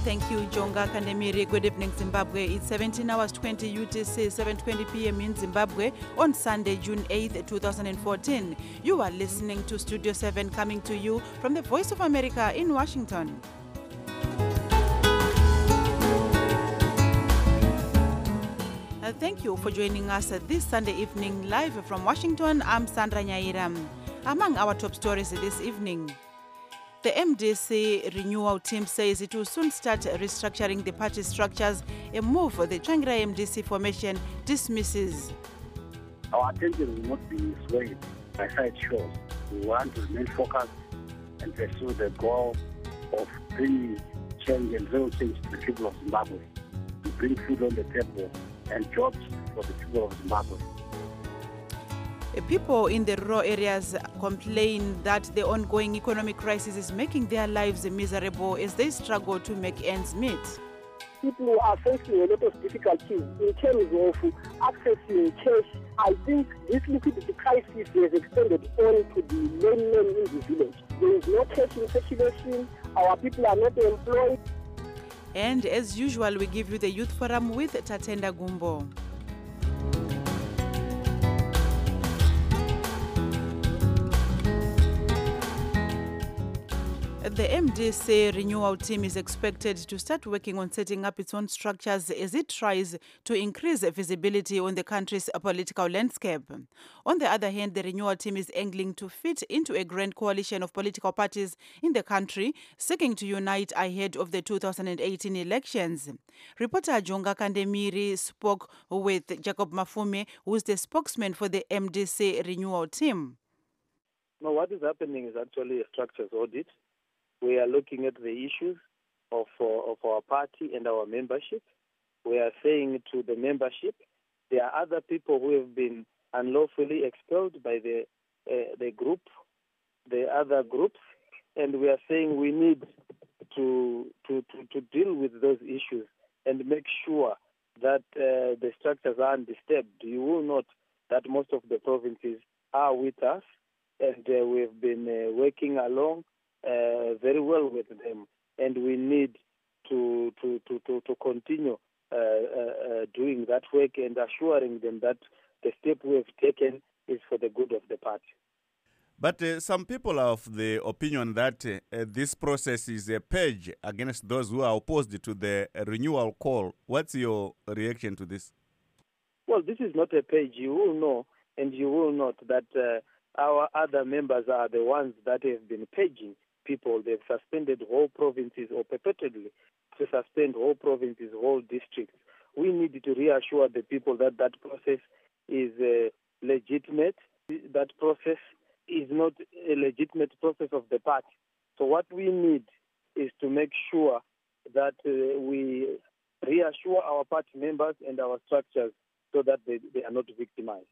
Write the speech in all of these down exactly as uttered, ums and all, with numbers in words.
Thank you, Jonga Kandemiri. Good evening, Zimbabwe. It's seventeen hours twenty U T C, seven twenty p m in Zimbabwe on Sunday, June eighth, two thousand fourteen. You are listening to Studio seven, coming to you from the Voice of America in Washington. Uh, thank you for joining us uh, this Sunday evening live from Washington. I'm Sandra Nyairam. Among our top stories this evening, the M D C renewal team says it will soon start restructuring the party structures, a move the Changira M D C formation dismisses. Our attention will not be swayed by side shows. We want to remain focused and pursue the goal of bringing change and real change to the people of Zimbabwe, to bring food on the table and jobs for the people of Zimbabwe. People in the rural areas complain that the ongoing economic crisis is making their lives miserable as they struggle to make ends meet. People are facing a lot of difficulties in terms of accessing cash. I think this liquidity crisis has extended on to the laymen in the village. There is no cash in circulation. Our people are not employed. And as usual, we give you the Youth Forum with Tatenda Gumbo. The M D C renewal team is expected to start working on setting up its own structures as it tries to increase visibility on the country's political landscape. On the other hand, the renewal team is angling to fit into a grand coalition of political parties in the country, seeking to unite ahead of the two thousand eighteen elections. Reporter Jonga Kandemiri spoke with Jacob Mafume, who is the spokesman for the M D C renewal team. Now, what is happening is actually a structures audit. We are looking at the issues of, uh, of our party and our membership. We are saying to the membership, there are other people who have been unlawfully expelled by the uh, the group, the other groups, and we are saying we need to, to, to, to deal with those issues and make sure that uh, the structures are undisturbed. You will note that most of the provinces are with us, and uh, we've been uh, working along Uh, very well with them, and we need to to to to, to continue uh, uh, uh, doing that work and assuring them that the step we have taken is for the good of the party. But uh, some people are of the opinion that uh, this process is a purge against those who are opposed to the uh, renewal call. What's your reaction to this? Well, this is not a purge. You will know, and you will note that uh, our other members are the ones that have been purging people. They've suspended whole provinces or perpetually to suspend whole provinces, whole districts. We need to reassure the people that that process is uh, legitimate. That process is not a legitimate process of the party. So what we need is to make sure that uh, we reassure our party members and our structures so that they, they are not victimized.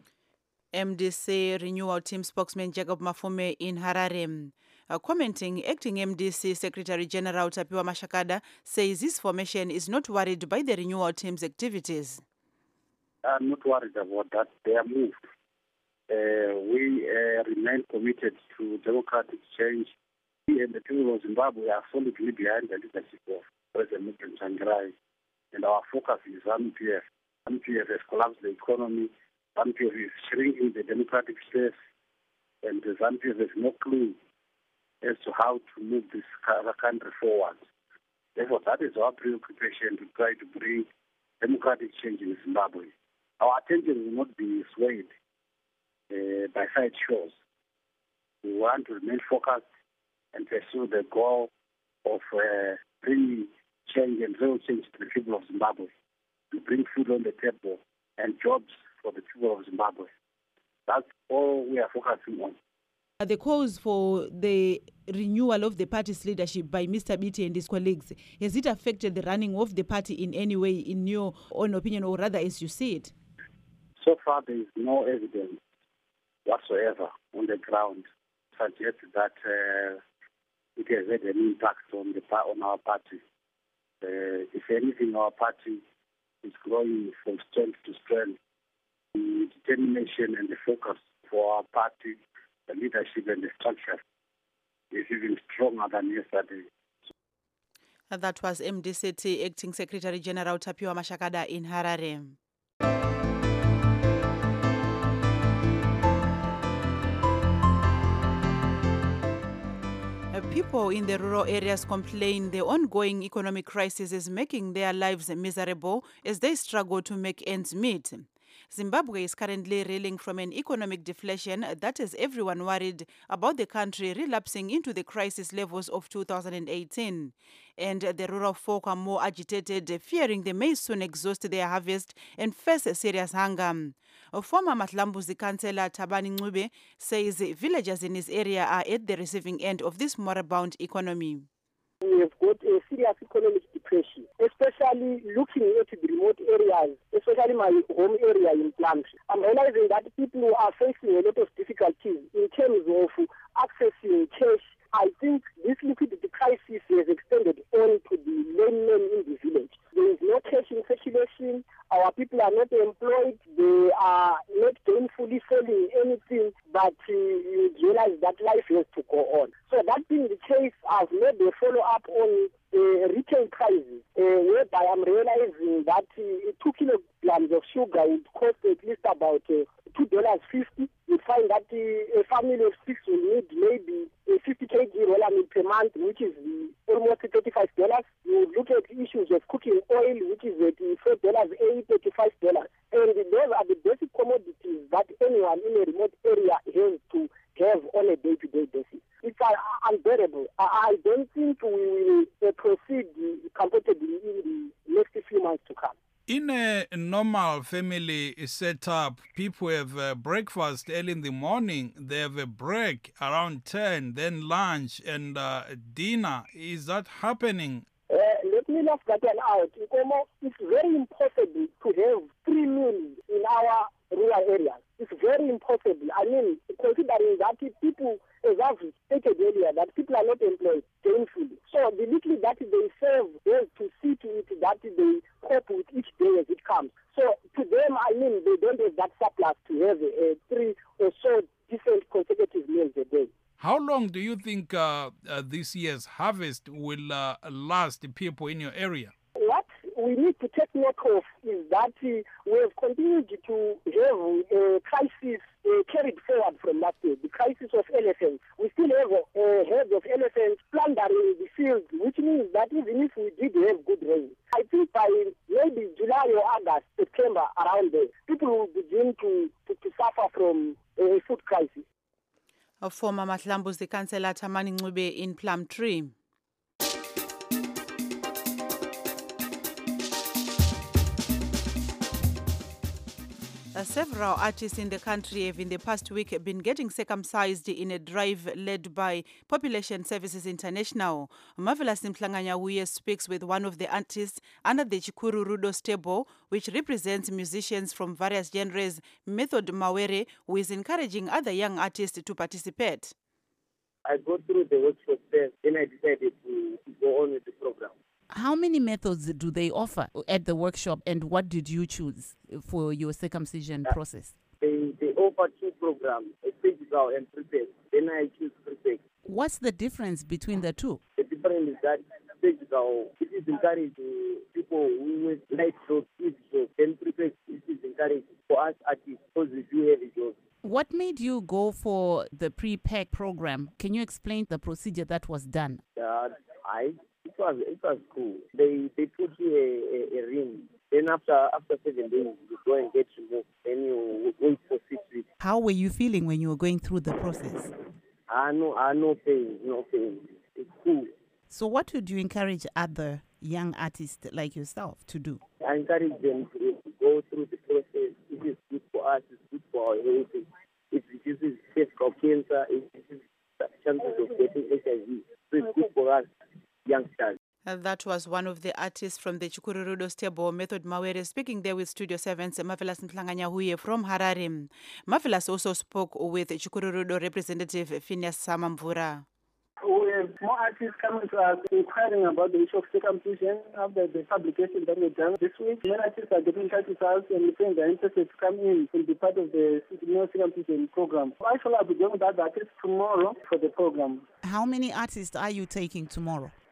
M D C renewal team spokesman Jacob Mafume in Harare. Uh, commenting, acting M D C Secretary General Tapiwa Mashakada says this formation is not worried by the renewal team's activities. I'm not worried about that. They are moved. Uh, we uh, remain committed to democratic change. We and the people of Zimbabwe are solidly behind the leadership of President Changirai, and our focus is ZANU P F. ZANU P F has collapsed the economy. ZANU P F is shrinking the democratic space, and the ZANU P F has no clue as to how to move this country forward. Therefore, that is our preoccupation, to try to bring democratic change in Zimbabwe. Our attention will not be swayed uh, by side shows. We want to remain focused and pursue the goal of uh, bringing change and real change to the people of Zimbabwe, to bring food on the table and jobs for the people of Zimbabwe. That's all we are focusing on. The calls for the renewal of the party's leadership by Mister Biti and his colleagues, has it affected the running of the party in any way, in your own opinion, or rather as you see it? So far, there is no evidence whatsoever on the ground suggesting that uh, it has had an impact on the on our party. Uh, if anything, our party is growing from strength to strength. The determination and the focus for our party, the leadership and the structure, is even stronger than yesterday. That was M D C T Acting Secretary General Tapiwa Mashakada in Harare. People in the rural areas complain the ongoing economic crisis is making their lives miserable as they struggle to make ends meet. Zimbabwe is currently reeling from an economic deflation that has everyone worried about the country relapsing into the crisis levels of two thousand eighteen. And the rural folk are more agitated, fearing they may soon exhaust their harvest and face serious hunger. Former Matlambuzi councillor Tabani Ncube says villagers in his area are at the receiving end of this moribund economy. We have got a serious economic depression, especially looking at the remote areas, especially my home area in Plumtree. I'm realizing that people are facing a lot of difficulties in terms of accessing cash. I think this liquidity crisis has extended on to the laymen in the village. There is no cash in circulation. Our people are not employed. They are not gainfully selling anything, but uh, you realize that life has to go on. So that being the case, I've made a follow-up on uh, retail prices, uh, whereby I'm realizing that uh, two kilograms of sugar would cost at least about uh, two dollars fifty. You find that uh, a family of six will need maybe a fifty kilograms roller meal per month, which is uh, almost thirty-five dollars. You look at issues of cooking oil, which is at four dollars eighty, thirty-five dollars. And those are the basic commodities that anyone in a remote area has to have on a day-to-day basis. It's uh, unbearable. I, I don't think we will uh, proceed uh, comfortably in the next few months to come. In a normal family setup, people have uh, breakfast early in the morning, they have a break around ten, then lunch and uh, dinner. Is that happening? Uh, let me knock that one out. It's very impossible to have three meals in our rural areas. It's very impossible. I mean, considering that people, as I've stated earlier, that people are not employed gainfully. So the little that they serve is to see to it that they cope with each day as it comes. So to them, I mean, they don't have that surplus to have a, a three or so different consecutive meals a day. How long do you think uh, uh, this year's harvest will uh, last the people in your area? What we need to take note of is that uh, we have continued to have a crisis uh, carried forward from last year, the crisis of elephants. We still have uh, herds of elephants plundering the fields, which means that even if we did have good rain, I think by maybe July or August, September, around there, people will begin to, to, to suffer from a food crisis. A former Matlambuzi councillor Tabani Ncube in Plumtree. Uh, several artists in the country have in the past week been getting circumcised in a drive led by Population Services International. Marvelous Mhlanganya speaks with one of the artists under the Chikuru Rudo stable, which represents musicians from various genres, Method Mawere, who is encouraging other young artists to participate. I go through the workshop there, then I decided to, to go on with the program. How many methods do they offer at the workshop, and what did you choose for your circumcision uh, process? They, they offer two programs, a surgical and prefect. Then I choose prefect. What's the difference between the two? The difference is that surgical, it is encouraging people who with light jobs, easy jobs. Then prefect, it is encouraging for us artists because we do heavy jobs. What made you go for the pre-pack program? Can you explain the procedure that was done? Uh, I... It was it was cool. They they put you a, a, a ring. Then after after seven days, you go and get removed. Then you wait for six weeks. How were you feeling when you were going through the process? I no I no pain, no pain. It's cool. So what would you encourage other young artists like yourself to do? I encourage them to go through the process. It is good for us. It's good for our health. It reduces cervical cancer. It reduces chances of getting H I V. So it's good for us. Youngsters. Uh, that was one of the artists from the Chikuru Rudo stable, Method Mawere, speaking there with Studio seven's Marvelous Mhlanganya from Harare. Marvelous also spoke with Chikuru Rudo representative Phineas Samamvura. We have more artists coming to us inquiring about the issue of circumcision after the publication that we've done this week. Many artists are getting in touch with us and saying they're interested to come in and be part of the circumcision program. Actually, I'll be going with other artists tomorrow for the program. How many artists are you taking tomorrow?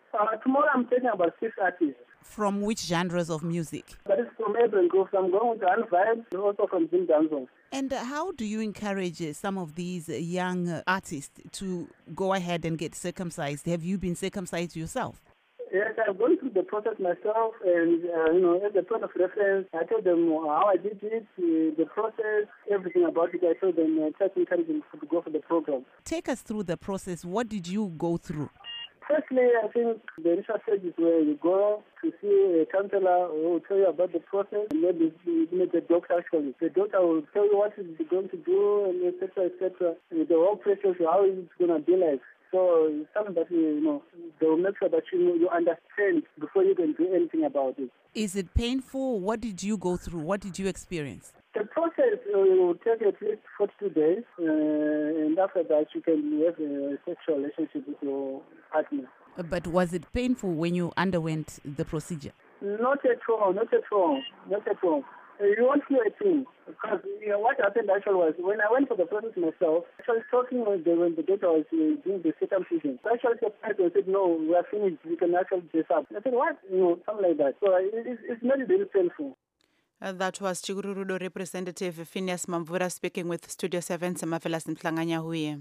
Uh, tomorrow I'm talking about six artists. From which genres of music? That is from Urban Groups. I'm going with Anne Vibes and also from Zim Danzong. And uh, how do you encourage uh, some of these uh, young uh, artists to go ahead and get circumcised? Have you been circumcised yourself? Yes, I've gone through the process myself, and uh, you know, as a point of reference, I told them how I did it, uh, the process, everything about it. I told them, uh, try to encourage them to go for the program. Take us through the process. What did you go through? Firstly, I think the initial stage is where you go to see a counselor who will tell you about the process, and maybe the doctor actually. The doctor will tell you what he's going to do, and et cetera, et cetera. The whole process, how it's going to be like. So it's something that, you know, they will make sure that you know, you understand before you can do anything about it. Is it painful? What did you go through? What did you experience? The process uh, will take at least forty-two days, uh, and after that you can have a sexual relationship with your partner. But was it painful when you underwent the procedure? Not at all, not at all, not at all. Uh, you won't feel a thing, because you know, what happened actually was, when I went for the process myself, actually talking with the, when the doctor was uh, doing the circumcision, so actually the person said, no, we are finished, we can actually dress up. I said, what? You know, something like that. So it, it's, it's not very painful. Uh, that was Chigururudo representative Phineas Mamvura speaking with Studio seven Semafelas Mtlanganya Huye.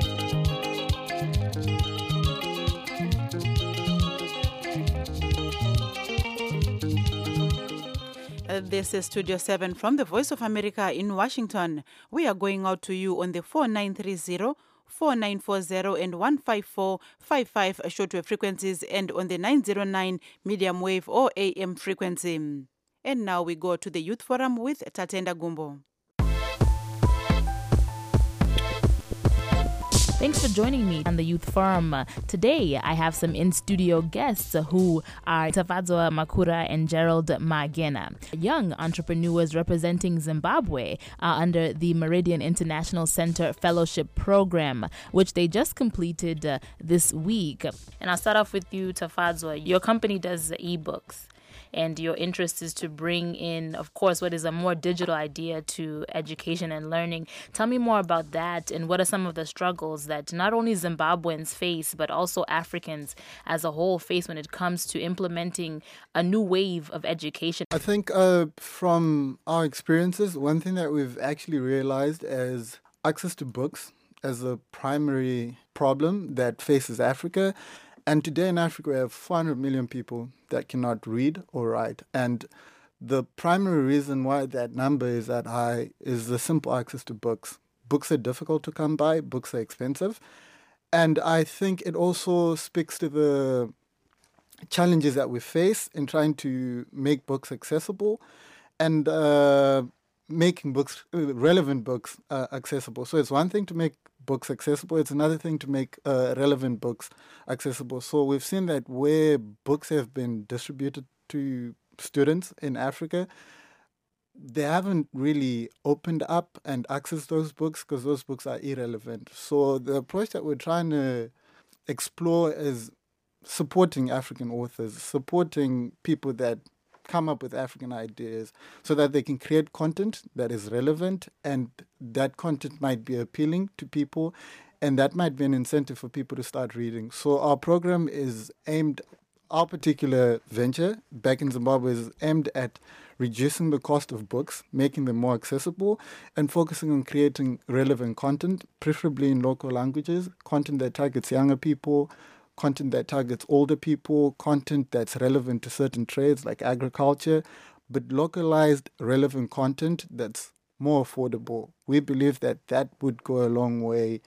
Uh, This is Studio seven from the Voice of America in Washington. We are going out to you on the four nine three zero, four nine four zero and one five four five five shortwave frequencies, and on the nine zero nine medium wave or A M frequency. And now we go to the Youth Forum with Tatenda Gumbo. Thanks for joining me on the Youth Forum. Today, I have some in-studio guests who are Tafadzwa Makura and Gerald Magena, young entrepreneurs representing Zimbabwe uh, under the Meridian International Center Fellowship Program, which they just completed uh, this week. And I'll start off with you, Tafadzwa. Your company does ebooks, and your interest is to bring in, of course, what is a more digital idea to education and learning. Tell me more about that, and what are some of the struggles that not only Zimbabweans face, but also Africans as a whole face when it comes to implementing a new wave of education? I think uh, from our experiences, one thing that we've actually realized is access to books as a primary problem that faces Africa. And today in Africa, we have four hundred million people that cannot read or write. And the primary reason why that number is that high is the simple access to books. Books are difficult to come by. Books are expensive. And I think it also speaks to the challenges that we face in trying to make books accessible and uh, making books, relevant books uh, accessible. So it's one thing to make books accessible. It's another thing to make uh, relevant books accessible. So we've seen that where books have been distributed to students in Africa, they haven't really opened up and accessed those books because those books are irrelevant. So the approach that we're trying to explore is supporting African authors, supporting people that come up with African ideas so that they can create content that is relevant, and that content might be appealing to people, and that might be an incentive for people to start reading. So our program is aimed, our particular venture back in Zimbabwe is aimed at reducing the cost of books, making them more accessible, and focusing on creating relevant content, preferably in local languages, content that targets younger people, content that targets older people, content that's relevant to certain trades like agriculture, but localized, relevant content that's more affordable. We believe that that would go a long way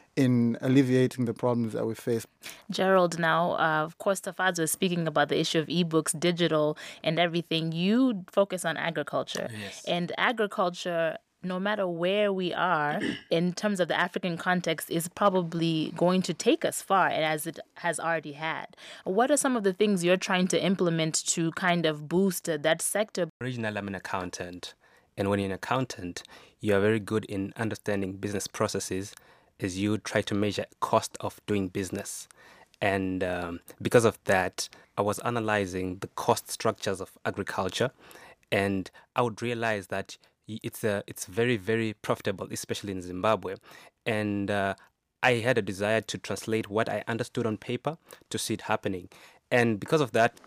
in alleviating the problems that we face. Gerald, now, uh, of course, Tafadzwa is speaking about the issue of ebooks, digital, and everything. You focus on agriculture. Yes. And agriculture, no matter where we are, in terms of the African context, is probably going to take us far, as it has already had. What are some of the things you're trying to implement to kind of boost that sector? Originally, I'm an accountant. And when you're an accountant, you are very good in understanding business processes as you try to measure cost of doing business. And um, because of that, I was analyzing the cost structures of agriculture, and I would realize that it's a, it's very, very profitable, especially in Zimbabwe. And uh, I had a desire to translate what I understood on paper to see it happening. And because of that,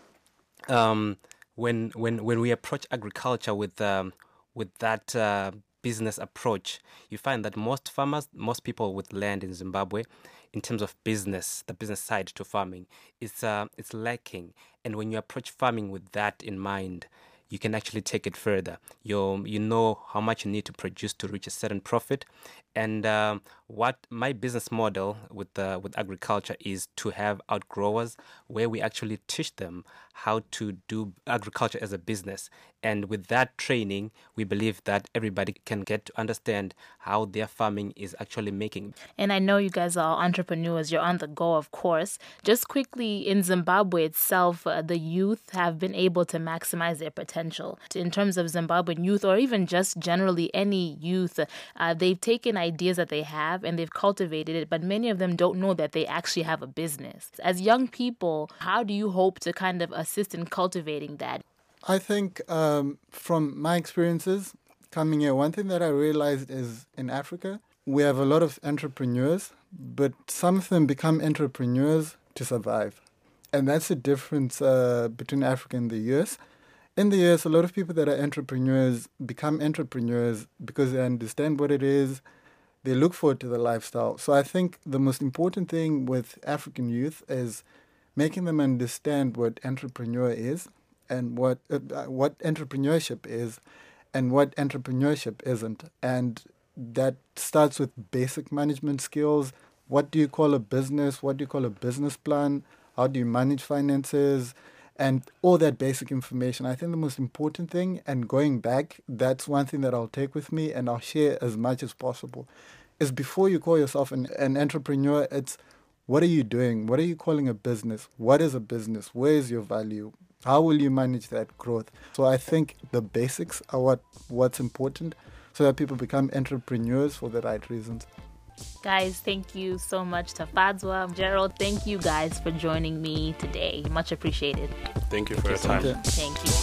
um, when when when we approach agriculture with um, with that uh, business approach, you find that most farmers, most people with land in Zimbabwe, in terms of business, the business side to farming, it's uh, it's lacking. And when you approach farming with that in mind, you can actually take it further. You you know how much you need to produce to reach a certain profit. And um, what my business model with uh, with agriculture is to have outgrowers where we actually teach them how to do agriculture as a business. And with that training, we believe that everybody can get to understand how their farming is actually making. And I know you guys are entrepreneurs. You're on the go, of course. Just quickly, in Zimbabwe itself, uh, the youth have been able to maximize their potential. In terms of Zimbabwean youth, or even just generally any youth, uh, they've taken ideas that they have and they've cultivated it, but many of them don't know that they actually have a business. As young people, how do you hope to kind of assist in cultivating that? I think um, from my experiences coming here, one thing that I realized is in Africa, we have a lot of entrepreneurs, but some of them become entrepreneurs to survive. And that's the difference uh, between Africa and the U S. In the U S, a lot of people that are entrepreneurs become entrepreneurs because they understand what it is. They look forward to the lifestyle. So I think the most important thing with African youth is making them understand what entrepreneur is and what uh, what entrepreneurship is and what entrepreneurship isn't. And that starts with basic management skills. What do you call a business? What do you call a business plan? How do you manage finances? And all that basic information. I think the most important thing, and going back, that's one thing that I'll take with me and I'll share as much as possible, is before you call yourself an, an entrepreneur, it's what are you doing? What are you calling a business? What is a business? Where is your value? How will you manage that growth? So I think the basics are what what's important so that people become entrepreneurs for the right reasons. Guys, thank you so much. Tafadzwa, Gerald, thank you guys for joining me today. Much appreciated. Thank you for your time. Thank you.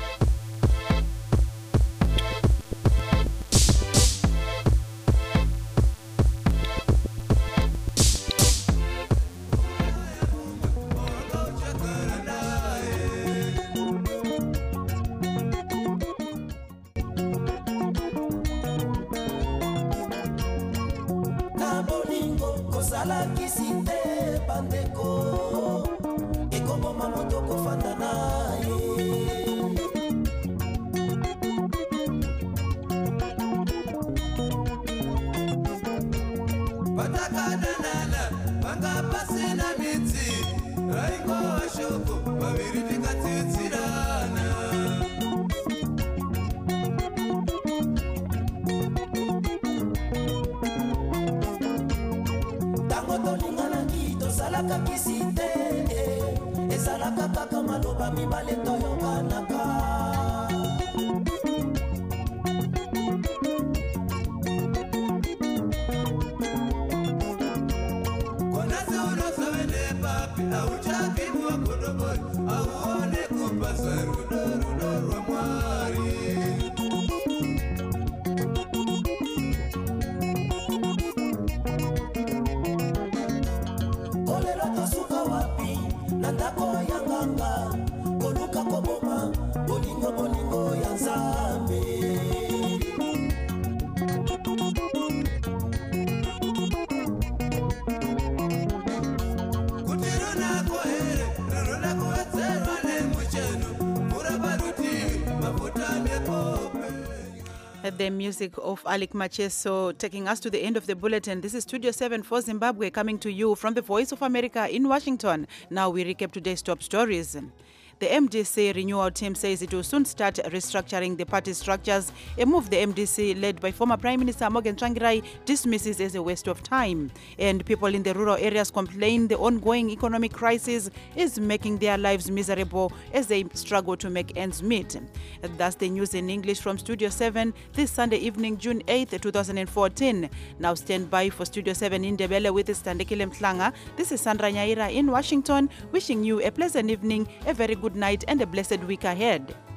The music of Alec Macheso taking us to the end of the bulletin. This is Studio seven for Zimbabwe coming to you from the Voice of America in Washington. Now we recap today's top stories. The M D C renewal team says it will soon start restructuring the party structures, a move the M D C, led by former Prime Minister Morgan Tsvangirai, dismisses as a waste of time. And people in the rural areas complain the ongoing economic crisis is making their lives miserable as they struggle to make ends meet. That's the news in English from Studio seven this Sunday evening, June eighth, twenty fourteen. Now stand by for Studio seven in Ndebele with Standekile Mhlanga. This is Sandra Nyaira in Washington, wishing you a pleasant evening, a very good night and a blessed week ahead.